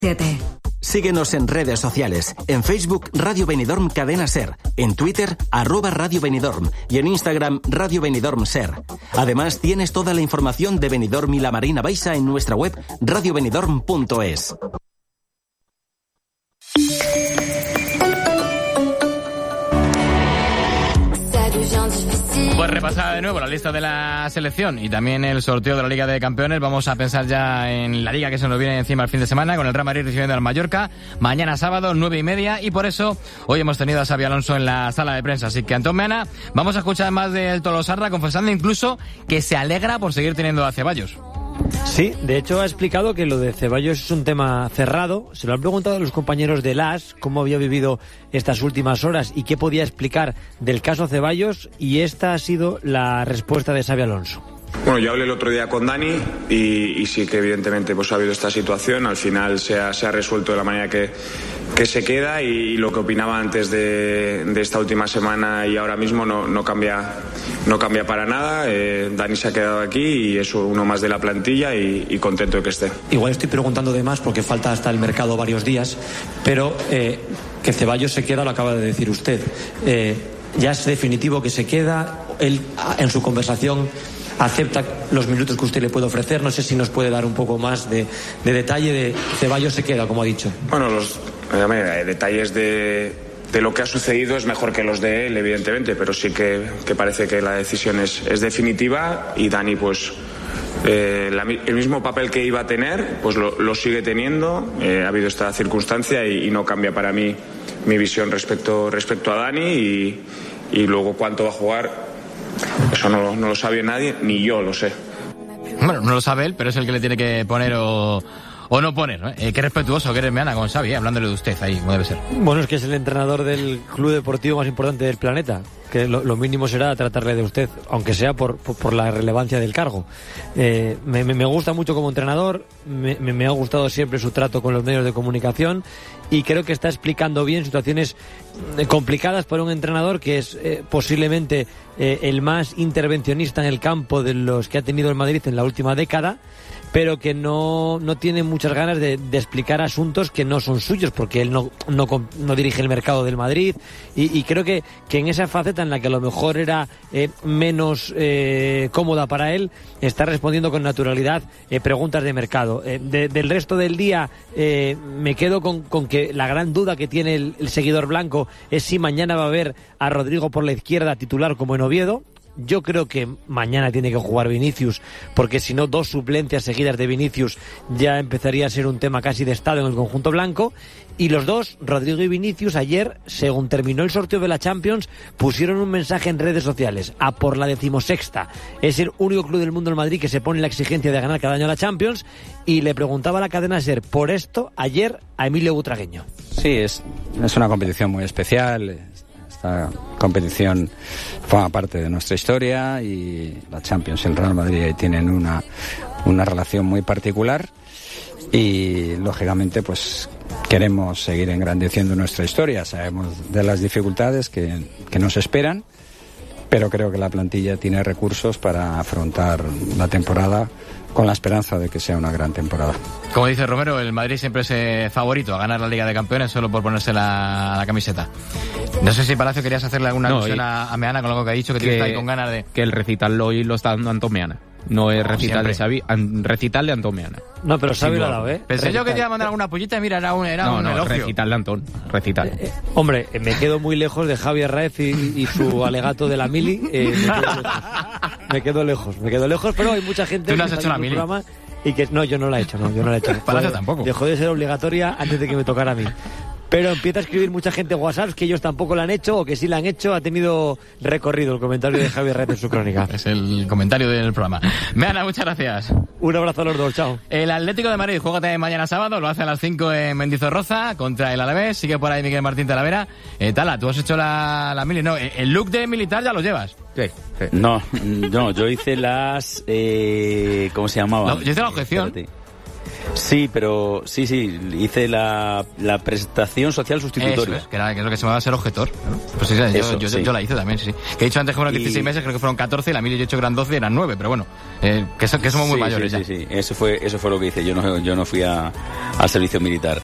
Síguenos en redes sociales. En Facebook, Radio Benidorm Cadena Ser. En Twitter, @Radio Benidorm. Y en Instagram, Radio Benidorm Ser. Además, tienes toda la información de Benidorm y la Marina Baixa en nuestra web radiobenidorm.es. Pues repasada de nuevo la lista de la selección y también el sorteo de la Liga de Campeones. Vamos a pensar ya en la Liga que se nos viene encima el fin de semana, con el Real Madrid recibiendo al Mallorca mañana sábado 9:30, y por eso hoy hemos tenido a Xabi Alonso en la sala de prensa. Así que, Antón Meana, vamos a escuchar más del Tolosarra, confesando incluso que se alegra por seguir teniendo a Ceballos. Sí, de hecho ha explicado que lo de Ceballos es un tema cerrado. Se lo han preguntado a los compañeros de LAS cómo había vivido estas últimas horas y qué podía explicar del caso Ceballos, y esta ha sido la respuesta de Xabi Alonso. Bueno, yo hablé el otro día con Dani y sí que evidentemente pues ha habido esta situación. Al final se ha resuelto de la manera que se queda, y lo que opinaba antes de esta última semana y ahora mismo no cambia para nada. Dani se ha quedado aquí y es uno más de la plantilla y contento de que esté. Igual estoy preguntando de más porque falta hasta el mercado varios días, pero que Ceballos se queda lo acaba de decir usted. Ya es definitivo que se queda. Él en su conversación acepta los minutos que usted le puede ofrecer. No sé si nos puede dar un poco más de detalle de Ceballos se queda, como ha dicho. Bueno, los detalles de lo que ha sucedido es mejor que los de él, evidentemente, pero sí que parece que la decisión es definitiva, y Dani pues el mismo papel que iba a tener pues lo sigue teniendo. Ha habido esta circunstancia y no cambia para mí mi visión respecto a Dani, y luego cuánto va a jugar, eso no lo sabe nadie, ni yo lo sé. Bueno, no lo sabe él, pero es el que le tiene que poner o no poner, ¿no? Qué respetuoso que eres, Meana, con Xavi, hablándole de usted ahí, como debe ser. Bueno, es que es el entrenador del club deportivo más importante del planeta, que lo mínimo será tratarle de usted, aunque sea por la relevancia del cargo. Me gusta mucho como entrenador, me ha gustado siempre su trato con los medios de comunicación, y creo que está explicando bien situaciones complicadas para un entrenador que es posiblemente el más intervencionista en el campo de los que ha tenido el Madrid en la última década, pero que no tiene muchas ganas de explicar asuntos que no son suyos, porque él no dirige el mercado del Madrid, y creo que en esa faceta en la que a lo mejor era menos cómoda para él, está respondiendo con naturalidad preguntas de mercado. Del resto del día me quedo con que la gran duda que tiene el seguidor blanco es si mañana va a ver a Rodrigo por la izquierda titular como en Oviedo. Yo creo que mañana tiene que jugar Vinicius, porque si no, 2 suplencias seguidas de Vinicius ya empezaría a ser un tema casi de estado en el conjunto blanco. Y los dos, Rodrigo y Vinicius, ayer, según terminó el sorteo de la Champions, pusieron un mensaje en redes sociales: a por la 16ª. Es el único club del mundo, el Madrid, que se pone la exigencia de ganar cada año la Champions, y le preguntaba a la cadena SER por esto ayer a Emilio Butragueño. Sí, es una competición muy especial. Esta competición forma parte de nuestra historia, y la Champions y el Real Madrid tienen una relación muy particular, y lógicamente pues queremos seguir engrandeciendo nuestra historia. Sabemos de las dificultades que nos esperan, pero creo que la plantilla tiene recursos para afrontar la temporada con la esperanza de que sea una gran temporada. Como dice Romero, el Madrid siempre es favorito a ganar la Liga de Campeones solo por ponerse la camiseta. No sé si, Palacio, querías hacerle alguna alusión a Meana con algo que ha dicho, que está ahí con ganas de... Que el recital hoy lo está dando Antón Meana. No es recital de Xavi, recital de Antón Meana. No, pero Xavi lo ha dado, ¿eh? Pensé yo que te iba a mandar alguna pollita y mira, era un elogio. Recital de Antón, recital. Hombre, me quedo muy lejos de Javi Arraez y su alegato de la mili. Me quedo lejos, pero hay mucha gente... ¿Tú no has hecho la mili? Y que no, yo no la he hecho, yo no la he hecho. Palacio tampoco. Dejó de ser obligatoria antes de que me tocara a mí. Pero empieza a escribir mucha gente WhatsApp que ellos tampoco la han hecho, o que sí la han hecho. Ha tenido recorrido el comentario de Javier Reyes en su crónica. Es el comentario del programa. Meana, muchas gracias. Un abrazo a los dos, chao. El Atlético de Madrid juega también mañana sábado, lo hace a las 5 en Mendizorroza contra el Alavés. Sigue por ahí Miguel Martín Talavera. Tala, tú has hecho la mili, no, el look de militar ya lo llevas. Sí. No, yo hice las... ¿cómo se llamaba? No, yo hice la objeción. Sí, pero sí, hice la prestación social sustitutoria. Eso es, que es lo que se llama ser objetor, ¿no? Pues sí, yo la hice también, sí. Que he dicho antes que fueron 16 meses, creo que fueron 14, y la mía yo he hecho que eran 12 y eran 9, pero bueno, que somos muy mayores ya. Sí, eso fue lo que hice, yo no fui al servicio militar.